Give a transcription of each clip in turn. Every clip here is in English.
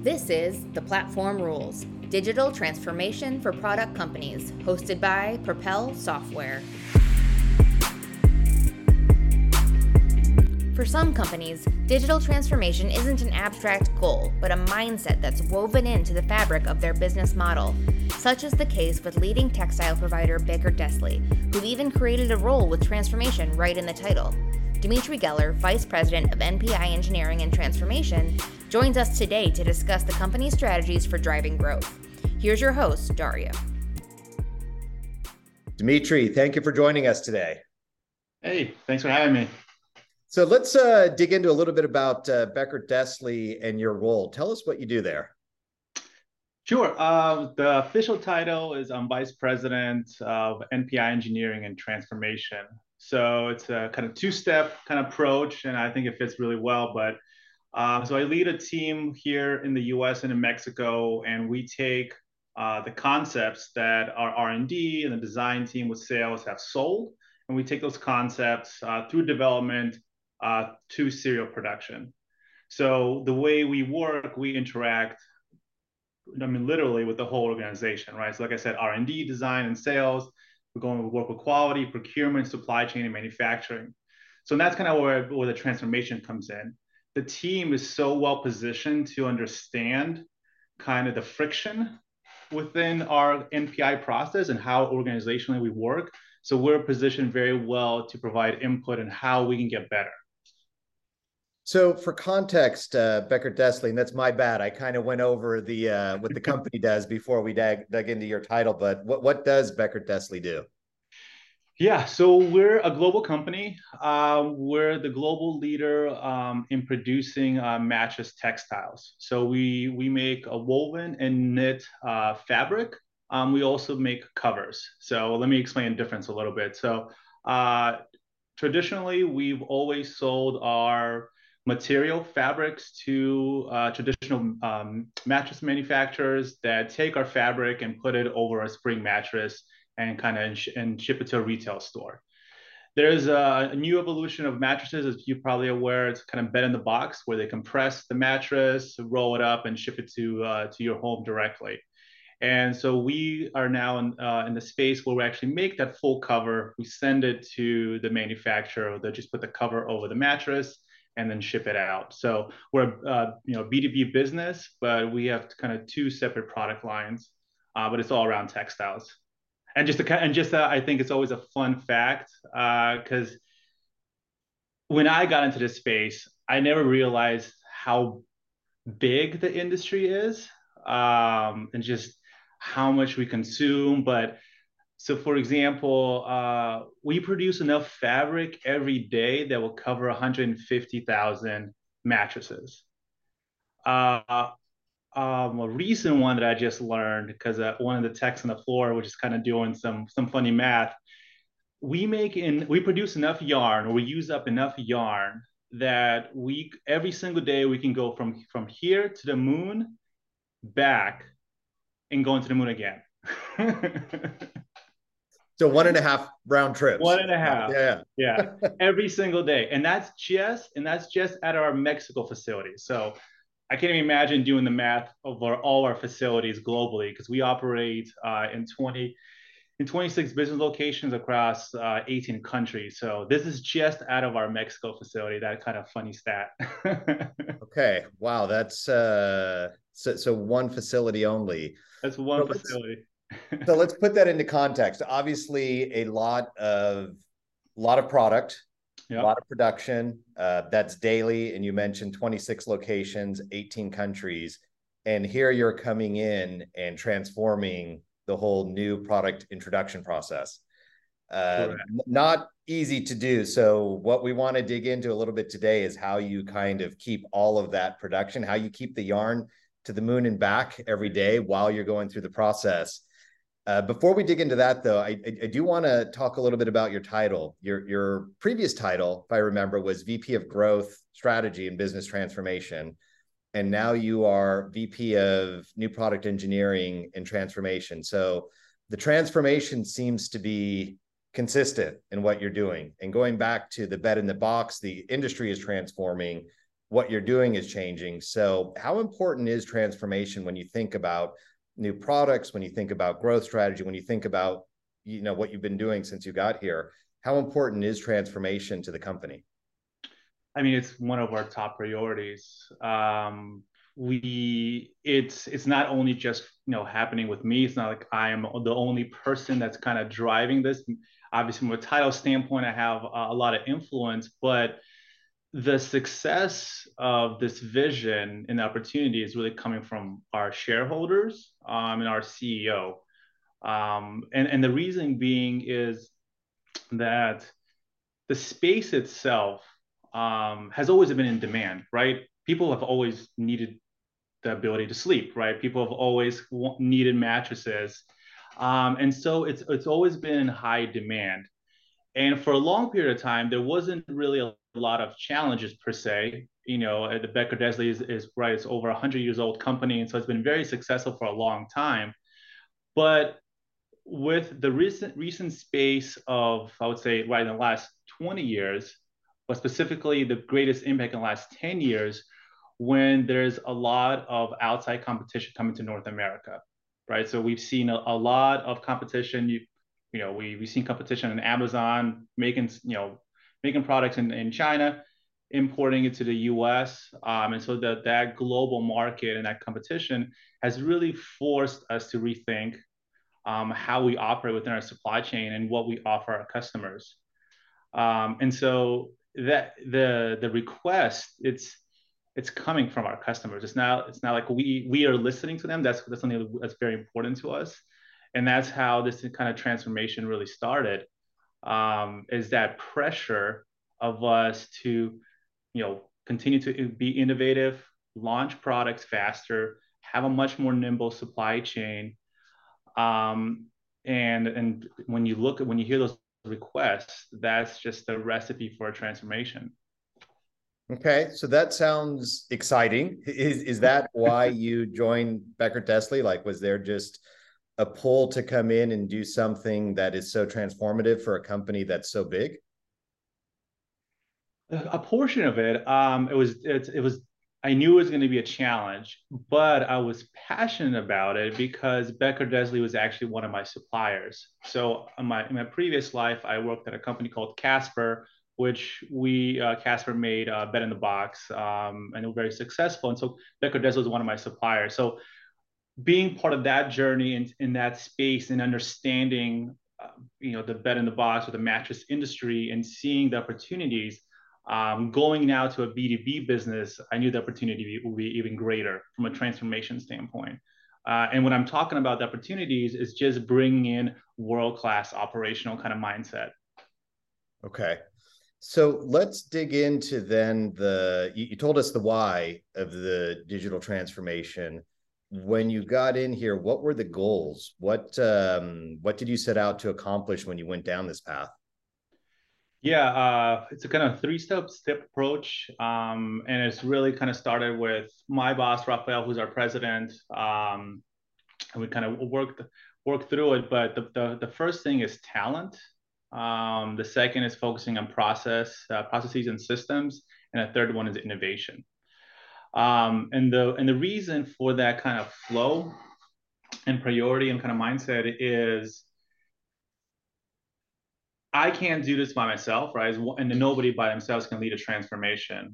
This is The Platform Rules Digital Transformation for Product Companies, hosted by Propel Software. For some companies, digital transformation isn't an abstract goal, but a mindset that's woven into the fabric of their business model. Such is the case with leading textile provider Baker Dessly, who even created a role with transformation right in the title. Dimitri Geller, Vice President of NPI Engineering and Transformation, joins us today to discuss the company's strategies for driving growth. Here's your host, Dario. Dimitri, thank you for joining us today. Hey, thanks for having me. So let's dig into a little bit about Baker Dessly and your role. Tell us what you do there. Sure. The official title is Vice President of NPI Engineering and Transformation. So it's a kind of two-step kind of approach, and I think it fits really well. But so I lead a team here in the U.S. and in Mexico, and we take the concepts that our R&D and the design team with sales have sold, and we take those concepts through development to serial production. So the way we work, we interact, literally with the whole organization, right? So like I said, R&D, design, and sales. We're going to work with quality, procurement, supply chain, and manufacturing. So that's kind of where the transformation comes in. The team is so well positioned to understand kind of the friction within our NPI process and how organizationally we work. So we're positioned very well to provide input on how we can get better. So for context, Baker Dessly, and that's my bad. I kind of went over the what the company does before we dug into your title, but what does Baker Dessly do? Yeah, so we're a global company. We're the global leader in producing mattress textiles. So we make a woven and knit fabric. We also make covers. So let me explain the difference a little bit. So traditionally, we've always sold our material fabrics to traditional mattress manufacturers that take our fabric and put it over a spring mattress and kind of and ship it to a retail store. There's a new evolution of mattresses, as you're probably aware. It's kind of bed in the box, where they compress the mattress, roll it up, and ship it to your home directly. And so we are now in the space where we actually make that full cover. We send it to the manufacturer. They just put the cover over the mattress and then ship it out. So we're a B2B business, but we have kind of two separate product lines, but it's all around textiles. And I think it's always a fun fact because when I got into this space, I never realized how big the industry is and just how much we consume. But so, for example, we produce enough fabric every day that will cover 150,000 mattresses. A recent one that I just learned, because one of the techs on the floor was just kind of doing some funny math. We produce enough yarn, or we use up enough yarn that every single day we can go from here to the moon, back, and go into the moon again. So 1.5 round trips. 1.5. Yeah. Every single day. And that's just at our Mexico facility. So I can't even imagine doing the math over all our facilities globally, because we operate in 26 business locations across 18 countries. So this is just out of our Mexico facility. That kind of funny stat. Okay. Wow. That's so one facility only. That's one facility. So let's put that into context. Obviously, a lot of product, a lot of production. That's daily, and you mentioned 26 locations, 18 countries, and here you're coming in and transforming the whole new product introduction process. Not easy to do. So what we want to dig into a little bit today is how you kind of keep all of that production, how you keep the yarn to the moon and back every day while you're going through the process. Before we dig into that, though, I do want to talk a little bit about your title. Your previous title, if I remember, was VP of Growth, Strategy, and Business Transformation. And now you are VP of New Product Engineering and Transformation. So the transformation seems to be consistent in what you're doing. And going back to the bed in the box, the industry is transforming. what you're doing is changing. So how important is transformation when you think about new products, when you think about growth strategy, when you think about, you know, what you've been doing since you got here? How important is transformation to the company? I mean, it's one of our top priorities. It's not only just, you know, happening with me. It's not like I am the only person that's kind of driving this. Obviously, from a title standpoint, I have a lot of influence, but the success of this vision and opportunity is really coming from our shareholders and our CEO. And the reason being is that the space itself has always been in demand, right? People have always needed the ability to sleep, right? People have always needed mattresses. And so it's always been in high demand. And for a long period of time, there wasn't really a lot of challenges per se. You know, the Becker Desley is right, it's over 100 years old company. And so it's been very successful for a long time. But with the recent space of, I would say, right in the last 20 years, but specifically the greatest impact in the last 10 years, when there's a lot of outside competition coming to North America, right? So we've seen a lot of competition. You know, we've seen competition in Amazon making products in China, importing it to the US. And so that global market and that competition has really forced us to rethink how we operate within our supply chain and what we offer our customers. And so that the request, it's coming from our customers. It's not like we are listening to them. That's something that's very important to us. And that's how this kind of transformation really started, is that pressure of us to, you know, continue to be innovative, launch products faster, have a much more nimble supply chain. And when you hear those requests, that's just the recipe for a transformation. Okay, so that sounds exciting. Is that why you joined Becker Desley? Like, was there just a pull to come in and do something that is so transformative for a company that's so big? A portion of it, it was. I knew it was going to be a challenge, but I was passionate about it because Becker Desley was actually one of my suppliers. So in my previous life, I worked at a company called Casper, which Casper made Bed in the Box, and they were very successful. And so Becker Desley was one of my suppliers. So being part of that journey in that space and understanding, you know, the bed in the box or the mattress industry and seeing the opportunities, going now to a B2B business, I knew the opportunity would be even greater from a transformation standpoint. And when I'm talking about the opportunities, it's just bringing in world-class operational kind of mindset. Okay. So let's dig into then you told us the why of the digital transformation. When you got in here, what were the goals? What did you set out to accomplish when you went down this path? Yeah, it's a kind of three-step approach, and it's really kind of started with my boss Rafael, who's our president, and we kind of worked through it. But the first thing is talent. The second is focusing on processes and systems, and the third one is innovation. And the reason for that kind of flow and priority and kind of mindset is I can't do this by myself, right? And nobody by themselves can lead a transformation.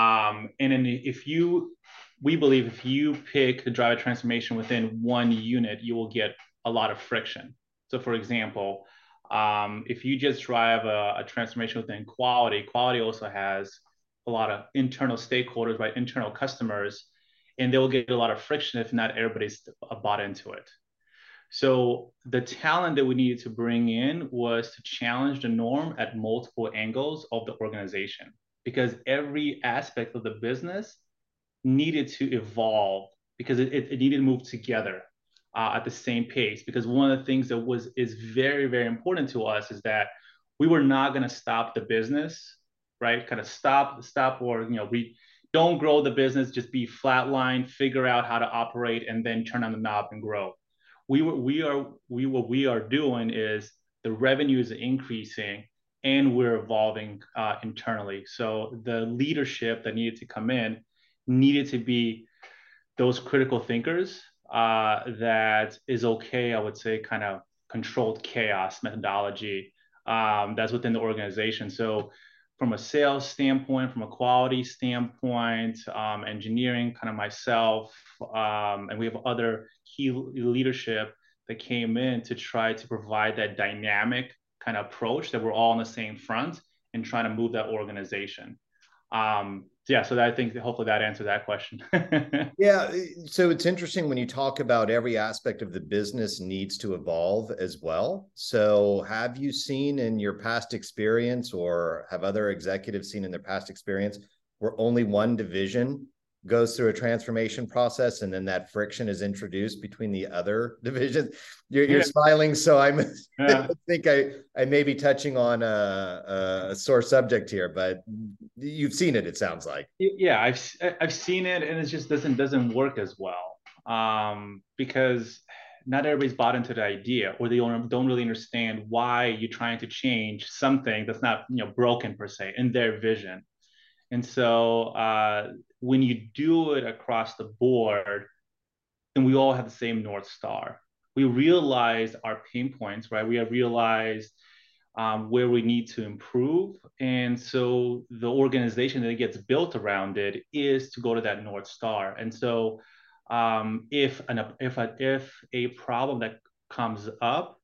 We believe if you pick to drive a transformation within one unit, you will get a lot of friction. So for example, if you just drive a transformation within quality also has a lot of internal stakeholders, right? Internal customers, and they will get a lot of friction if not everybody's bought into it. So the talent that we needed to bring in was to challenge the norm at multiple angles of the organization, because every aspect of the business needed to evolve because it needed to move together at the same pace. Because one of the things that is very, very important to us is that we were not going to stop the business, right? Kind of stop, or, you know, we don't grow the business, just be flatline, figure out how to operate, and then turn on the knob and grow. What we are doing is the revenue is increasing and we're evolving internally. So the leadership that needed to come in needed to be those critical thinkers that is okay, I would say, kind of controlled chaos methodology that's within the organization. So from a sales standpoint, from a quality standpoint, engineering, kind of myself, and we have other key leadership that came in to try to provide that dynamic kind of approach that we're all on the same front and trying to move that organization. Yeah, so I think hopefully that answers that question. Yeah, so it's interesting when you talk about every aspect of the business needs to evolve as well. So have you seen in your past experience, or have other executives seen in their past experience, where only one division goes through a transformation process and then that friction is introduced between the other divisions? You're smiling, so I think I may be touching on a sore subject here, but you've seen it sounds like. Yeah, I've seen it, and it just doesn't work as well, because not everybody's bought into the idea, or they don't really understand why you're trying to change something that's not broken per se in their vision. And so when you do it across the board, then we all have the same North Star. We realize our pain points, right? We have realized where we need to improve. And so the organization that gets built around it is to go to that North Star. And so if a problem that comes up,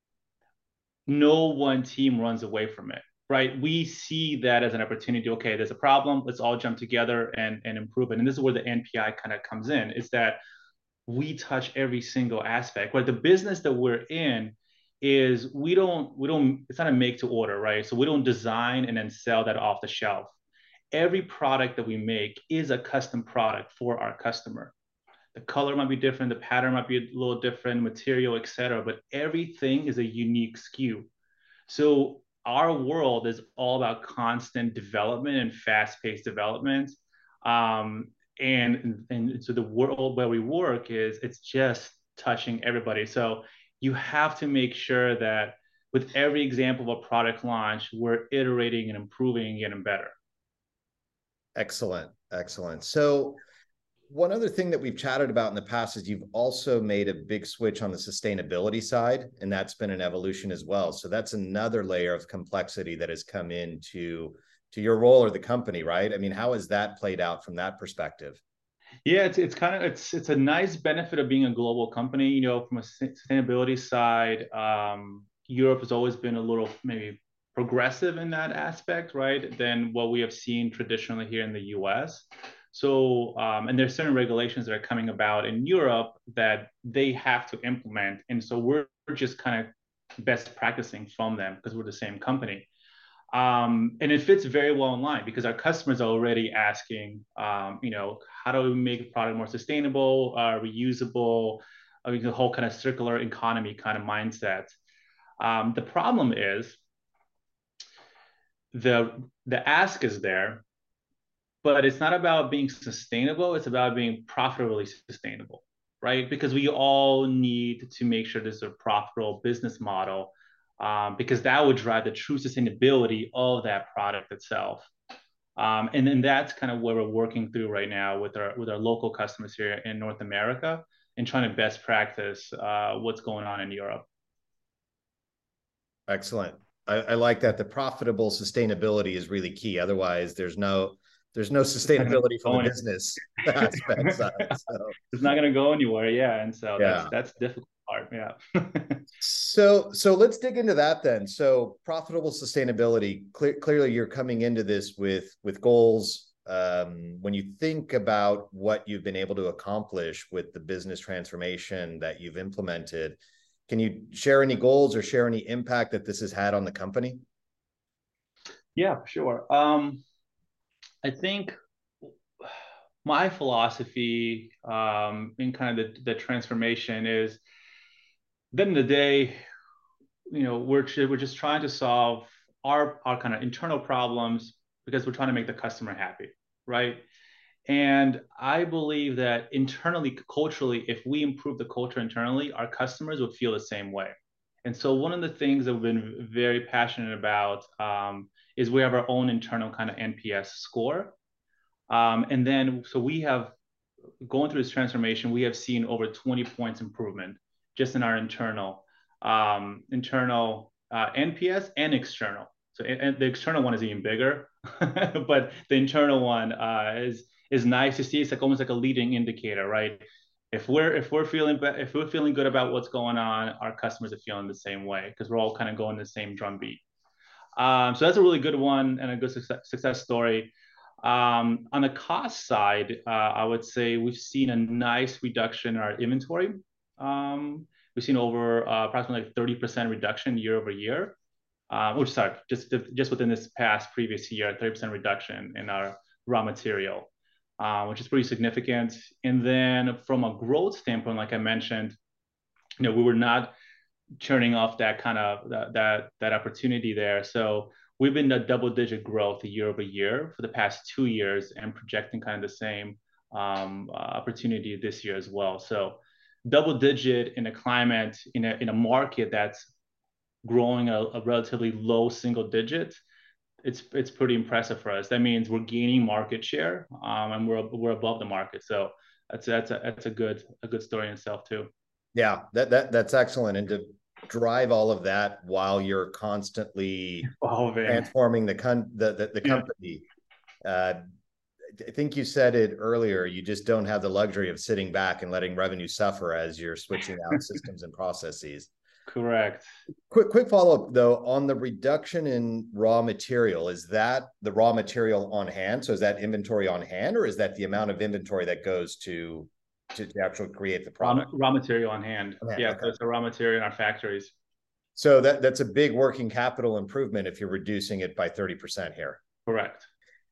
no one team runs away from it. Right, we see that as an opportunity. Okay, there's a problem. Let's all jump together and improve it. And this is where the NPI kind of comes in. Is that we touch every single aspect. Right, the business that we're in is we don't. It's not a make to order, right? So we don't design and then sell that off the shelf. Every product that we make is a custom product for our customer. The color might be different, the pattern might be a little different, material, etc. But everything is a unique SKU. So our world is all about constant development and fast-paced development. And so the world where we work it's just touching everybody. So you have to make sure that with every example of a product launch, we're iterating and improving and getting better. Excellent. So one other thing that we've chatted about in the past is you've also made a big switch on the sustainability side, and that's been an evolution as well. So that's another layer of complexity that has come into your role or the company, right? I mean, how has that played out from that perspective? Yeah, it's a nice benefit of being a global company. From a sustainability side, Europe has always been a little maybe progressive in that aspect, right? Than what we have seen traditionally here in the US. So, and there's certain regulations that are coming about in Europe that they have to implement. And so we're just kind of best practicing from them because we're the same company. And it fits very well in line because our customers are already asking, how do we make a product more sustainable, reusable, the whole kind of circular economy kind of mindset. The problem is the ask is there, but it's not about being sustainable. It's about being profitably sustainable, right? Because we all need to make sure there's a profitable business model, because that would drive the true sustainability of that product itself. And then that's kind of where we're working through right now with our local customers here in North America and trying to best practice what's going on in Europe. Excellent. I like that. The profitable sustainability is really key. Otherwise, there's no sustainability from the business aspect side. So. It's not going to go anywhere. Yeah. And so that's the difficult part. Yeah. So let's dig into that then. So profitable sustainability, clearly you're coming into this with goals. When you think about what you've been able to accomplish with the business transformation that you've implemented, can you share any goals or share any impact that this has had on the company? Yeah, sure. I think my philosophy in kind of the transformation is, at the end of the day, we're just trying to solve our kind of internal problems because we're trying to make the customer happy, right? And I believe that internally, culturally, if we improve the culture internally, our customers would feel the same way. And so one of the things that we've been very passionate about is we have our own internal kind of NPS score. And then, so we have, going through this transformation, we have seen over 20 points improvement just in our internal NPS and external. So and the external one is even bigger, but the internal one is nice to see. It's like almost like a leading indicator, right? If we're feeling good about what's going on, our customers are feeling the same way because we're all kind of going the same drumbeat. So that's a really good one and a good success story. On the cost side, I would say we've seen a nice reduction in our inventory. We've seen over approximately 30% reduction year over year, just within this past previous year, 30% reduction in our raw material, which is pretty significant. And then from a growth standpoint, like I mentioned, we were not churning off that kind of that opportunity there. So we've been a double-digit growth year over year for the past 2 years, and projecting kind of the same opportunity this year as well. So double-digit in a climate in a market that's growing a relatively low single digit. It's pretty impressive for us. That means we're gaining market share, and we're above the market. So that's a good story in itself too. Yeah, that's excellent. And to drive all of that while you're constantly transforming the company. I think you said it earlier, you just don't have the luxury of sitting back and letting revenue suffer as you're switching out systems and processes. Correct. Quick follow-up though, on the reduction in raw material, is that the raw material on hand? So is that inventory on hand, or is that the amount of inventory that goes to actually create the product? Raw material on hand. Yeah, okay. So it's a raw material in our factories. So that's a big working capital improvement if you're reducing it by 30% here. Correct.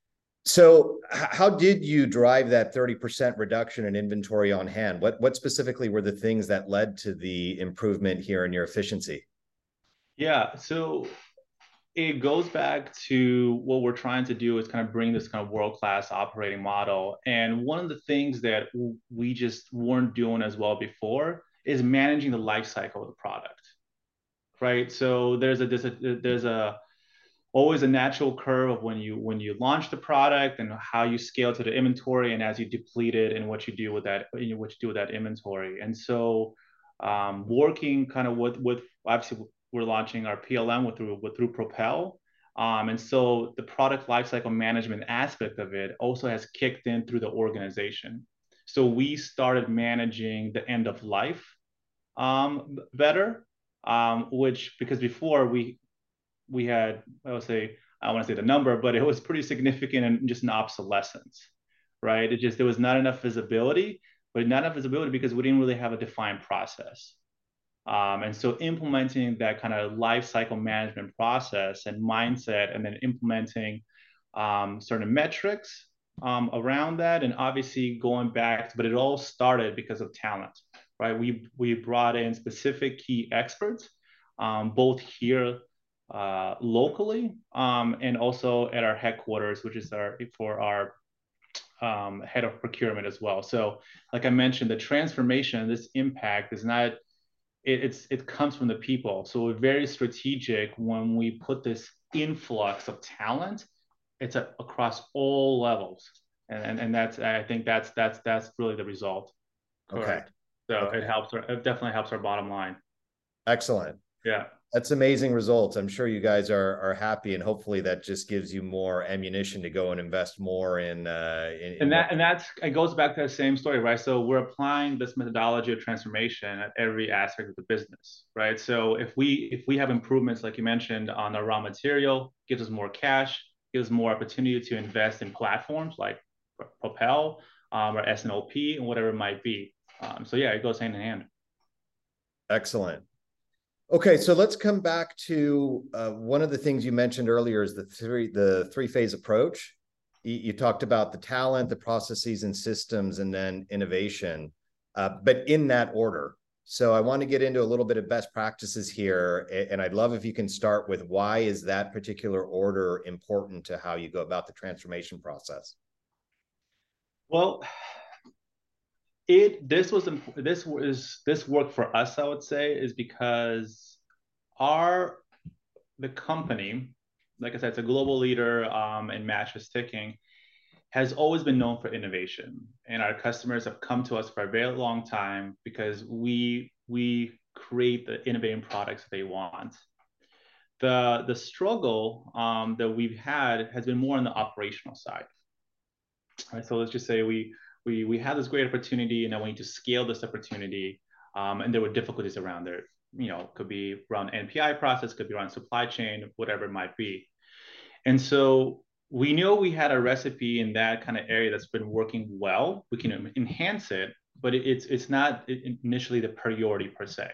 So how did you drive that 30% reduction in inventory on hand? What specifically were the things that led to the improvement here in your efficiency? Yeah, so it goes back to what we're trying to do is kind of bring this kind of world-class operating model. And one of the things that we just weren't doing as well before is managing the life cycle of the product, right? So there's always a natural curve of when you launch the product and how you scale to the inventory, and as you deplete it and what you do with that inventory. And so working kind of with obviously we're launching our PLM through Propel. And so the product lifecycle management aspect of it also has kicked in through the organization. So we started managing the end of life better, which, because before we had, I want to say the number, but it was pretty significant and just an obsolescence, right? There was not enough visibility, but not enough visibility because we didn't really have a defined process. And so implementing that kind of life cycle management process and mindset, and then implementing certain metrics around that, and obviously going back, but it all started because of talent, right? We brought in specific key experts, both here locally and also at our headquarters, which is for our head of procurement as well. So like I mentioned, the transformation, this impact is not, it comes from the people. So we're very strategic when we put this influx of talent. It's across all levels, and that's, I think that's really the result. Okay. So okay. It definitely helps our bottom line. Excellent. Yeah. That's amazing results. I'm sure you guys are happy, and hopefully that just gives you more ammunition to go and invest more in. It goes back to the same story, right? So we're applying this methodology of transformation at every aspect of the business, right? So if we have improvements, like you mentioned, on the raw material, gives us more cash, gives more opportunity to invest in platforms like Propel or S&OP and whatever it might be. So yeah, it goes hand in hand. Excellent. Okay, so let's come back to one of the things you mentioned earlier is the three-phase approach. You talked about the talent, the processes and systems, and then innovation, but in that order. So I want to get into a little bit of best practices here, and I'd love if you can start with why is that particular order important to how you go about the transformation process? Well, this worked for us, I would say, is because the company, like I said, it's a global leader in mattress ticking, has always been known for innovation, and our customers have come to us for a very long time because we create the innovative products they want. The struggle that we've had has been more on the operational side. All right, so let's just say we had this great opportunity, and I want to scale this opportunity, and there were difficulties around it. Could be around NPI process, could be around supply chain, whatever it might be. And so we know we had a recipe in that kind of area that's been working well. We can enhance it, but it's not initially the priority per se.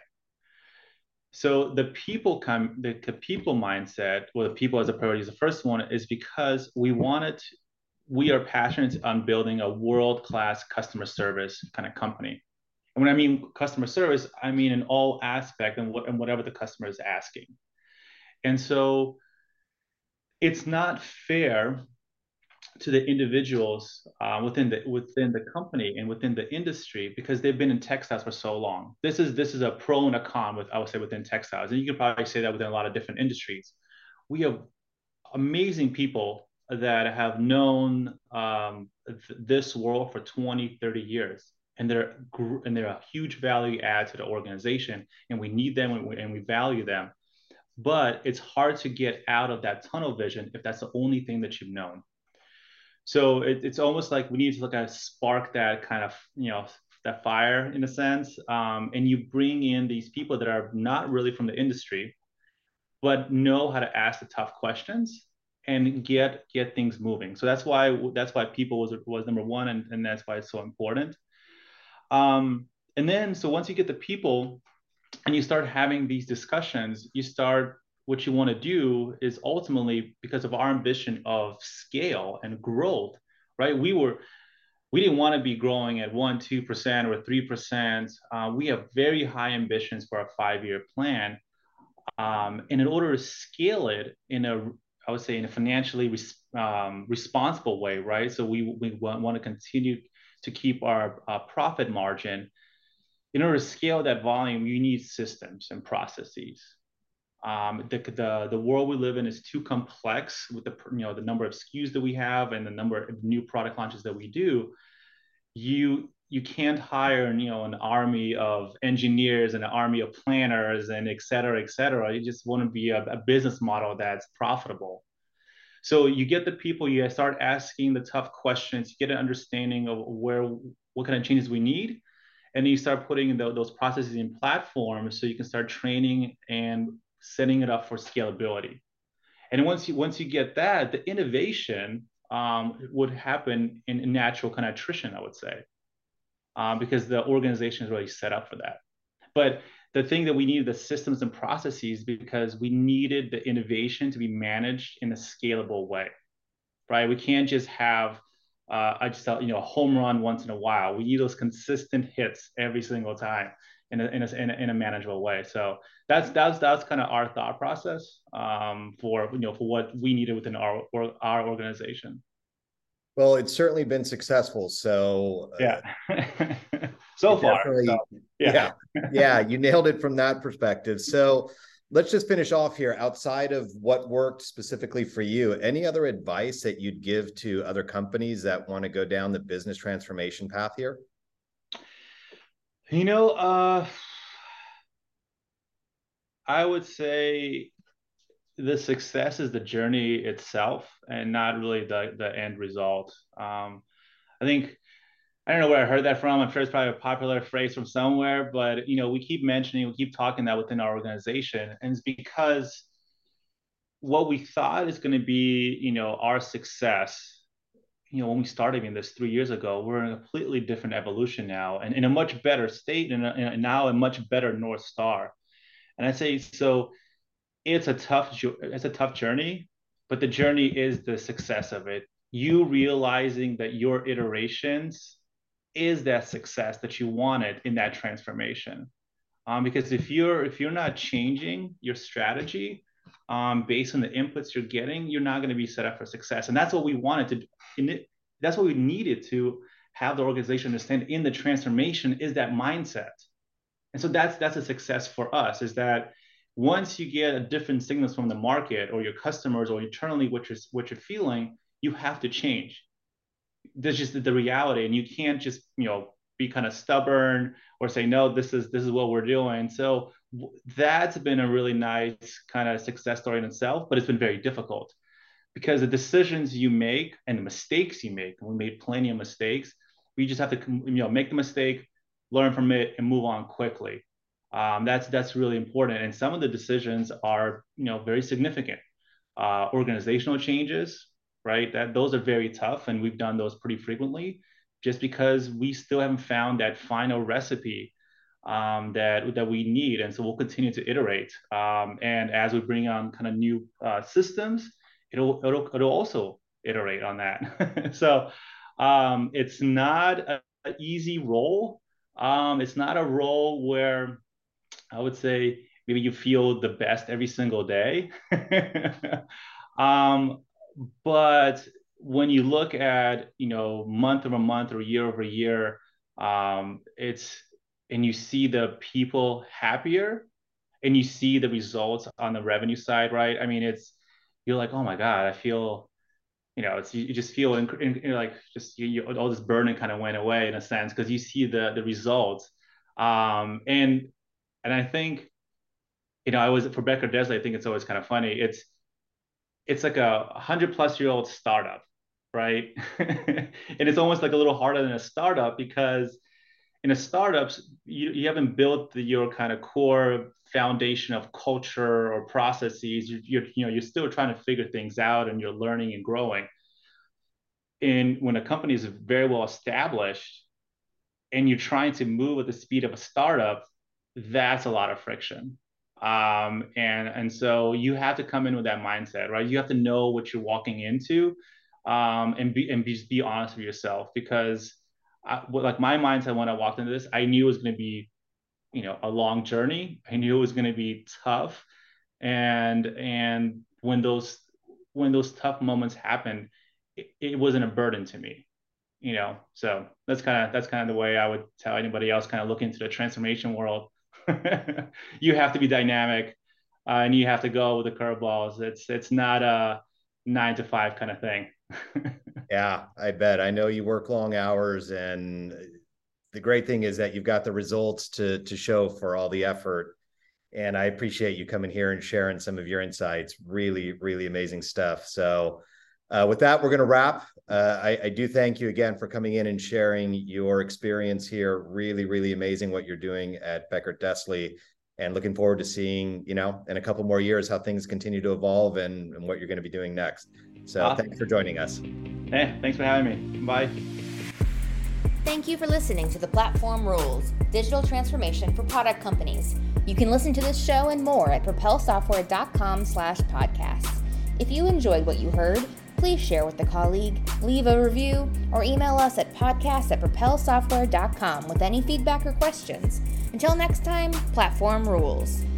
So the people mindset, or the people as a priority is the first one, is because we are passionate on building a world-class customer service kind of company. And when I mean customer service, I mean in all aspects and whatever the customer is asking. And so it's not fair to the individuals within the company and within the industry, because they've been in textiles for so long. This is a pro and a con I would say within textiles, and you could probably say that within a lot of different industries. We have amazing people that have known this world for 20, 30 years, and they're a huge value add to the organization, and we need them and we value them. But it's hard to get out of that tunnel vision if that's the only thing that you've known. So it's almost like we need to look at spark that kind of, that fire in a sense. And you bring in these people that are not really from the industry, but know how to ask the tough questions and get things moving. So that's why people was number one, and that's why it's so important. And then, so once you get the people and you start having these discussions, what you want to do is ultimately, because of our ambition of scale and growth, right? We didn't want to be growing at 1%, 2% or 3%. We have very high ambitions for our 5-year plan. And in order to scale it in a financially responsible way, right? So we want to continue to keep our profit margin. In order to scale that volume, you need systems and processes. The world we live in is too complex with the number of SKUs that we have and the number of new product launches that we do. You can't hire an army of engineers and an army of planners and et cetera, et cetera. You just want to be a business model that's profitable. So you get the people, you start asking the tough questions, you get an understanding of what kind of changes we need. And then you start putting those processes in platforms so you can start training and setting it up for scalability. And once you get that, the innovation would happen in natural kind of attrition, I would say, because the organization is really set up for that. But the thing that we needed, the systems and processes, because we needed the innovation to be managed in a scalable way, right? We can't just have a home run once in a while. We need those consistent hits every single time in a manageable way. So that's kind of our thought process for what we needed within our organization. Well, it's certainly been successful. So yeah, so far. So, yeah, you nailed it from that perspective. So let's just finish off here. Outside of what worked specifically for you, any other advice that you'd give to other companies that want to go down the business transformation path here? I would say the success is the journey itself and not really the end result. I think, I don't know where I heard that from. I'm sure it's probably a popular phrase from somewhere, but we keep talking that within our organization, and it's because what we thought is going to be, our success, when we started in this 3 years ago, we're in a completely different evolution now, and in a much better state, and now a much better North Star. And I say, so it's a tough journey, but the journey is the success of it. You realizing that your iterations is that success that you wanted in that transformation. Because if you're not changing your strategy based on the inputs you're getting, you're not going to be set up for success. And that's what we wanted to do. That's what we needed to have the organization understand in the transformation, is that mindset. And so that's a success for us, is that once you get different signals from the market or your customers or internally what you're feeling, you have to change. That's just the reality, and you can't just be kind of stubborn or say no, this is what we're doing. So that's been a really nice kind of success story in itself, but it's been very difficult because the decisions you make and the mistakes you make, and we made plenty of mistakes, we just have to make the mistake, learn from it, and move on quickly. That's really important. And some of the decisions are very significant. Organizational changes, right? Those are very tough, and we've done those pretty frequently, just because we still haven't found that final recipe that we need. And so we'll continue to iterate. And as we bring on kind of new systems, it'll also iterate on that. So it's not an easy role. It's not a role where I would say maybe you feel the best every single day. But when you look at, month over month or year over year, and you see the people happier and you see the results on the revenue side, right? I mean, you're like, oh my God, I feel, you just feel like all this burden kind of went away in a sense, because you see the results. And I think, I was for Becker Desley, I think it's always kind of funny. It's like a 100-plus-year-old startup, right? And it's almost like a little harder than a startup, because in a startup, you haven't built your kind of core foundation of culture or processes. You're still trying to figure things out, and you're learning and growing. And when a company is very well established and you're trying to move at the speed of a startup, that's a lot of friction. And so you have to come in with that mindset, right? You have to know what you're walking into, and be honest with yourself, because like my mindset when I walked into this, I knew it was going to be, a long journey. I knew it was going to be tough. And when those tough moments happened, it wasn't a burden to me, so that's kind of the way I would tell anybody else kind of looking into the transformation world. You have to be dynamic, and you have to go with the curveballs. It's not a 9 to 5 kind of thing. Yeah, I bet. I know you work long hours, and the great thing is that you've got the results to show for all the effort. And I appreciate you coming here and sharing some of your insights. Really, really amazing stuff. So with that, we're going to wrap. I do thank you again for coming in and sharing your experience here. Really, really amazing what you're doing at Becker Desley, and looking forward to seeing, in a couple more years how things continue to evolve and what you're going to be doing next. So Thanks for joining us. Hey, thanks for having me. Bye. Thank you for listening to The Platform Rules, digital transformation for product companies. You can listen to this show and more at propelsoftware.com/podcasts. If you enjoyed what you heard, please share with a colleague, leave a review, or email us at podcast@propelsoftware.com with any feedback or questions. Until next time, Platform Rules.